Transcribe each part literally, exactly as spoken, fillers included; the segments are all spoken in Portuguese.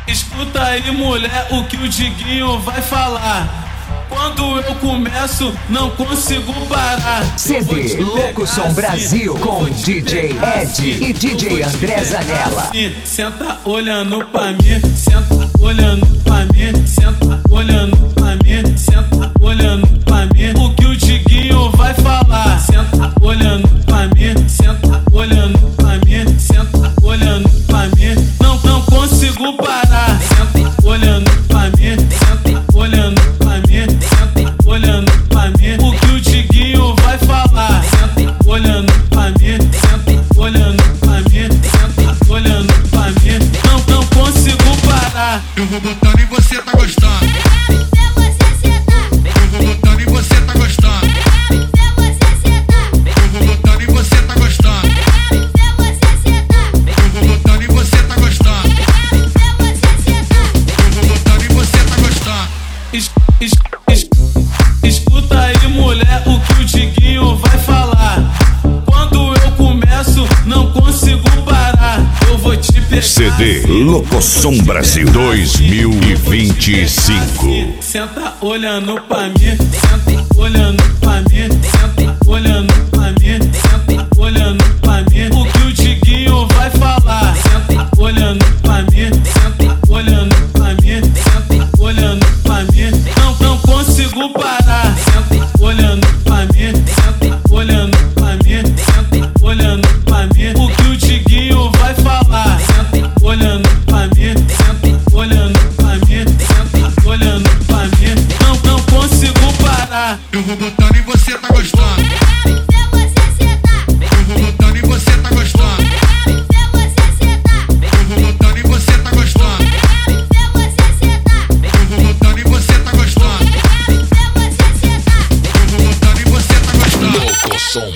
Escuta aí, mulher, o que o Diguinho vai falar. Quando eu começo, não consigo parar. C D Locução Brasil com D J Ed e D J André Zanella. Senta olhando pra mim, senta olhando pra mim, senta olhando pra mim, senta olhando pra mim. O que o Diguinho vai falar? Senta olhando pra mim, senta olhando pra mim, senta olhando pra mim. Não, não consigo parar. Senta olhando pra mim, senta olhando pra mim, senta olhando pra mim. O que o Diguinho vai falar? Senta olhando pra mim, senta olhando pra mim, senta olhando pra mim. Não, não consigo parar. Eu vou botando e você tá gostando. Eu vou botando e você tá gostando. Eu vou botando e você tá gostando. Eu vou botando e você tá gostando. Eu vou botando e você tá gostando. Es, es, es, escuta aí, mulher, o que o Diguinho vai falar. Quando eu começo, não consigo parar. Eu vou te pegar. C D Locução Brasil dois mil e vinte e cinco. Senta olhando pra mim, senta olhando pra mim, senta olhando pra mim, senta olhando pra mim. O que o Diguinho vai falar? Senta olhando pra mim, senta olhando pra mim, senta olhando pra mim. Não, não consigo parar. Senta olhando pra mim, senta olhando pra mim, senta olhando pra mim. O que o Diguinho vai falar? Senta olhando pra mim, senta olhando pra mim, senta olhando pra mim. Não, não consigo parar. Eu vou botando e você tá gostando. Eu vou botando e você tá gostando. Eu vou botando e você tá gostando. Eu vou botando e você tá gostando. Eu vou botando e você tá gostando. Locução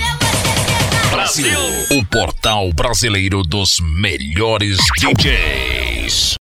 Brasil, o portal brasileiro dos melhores D Js.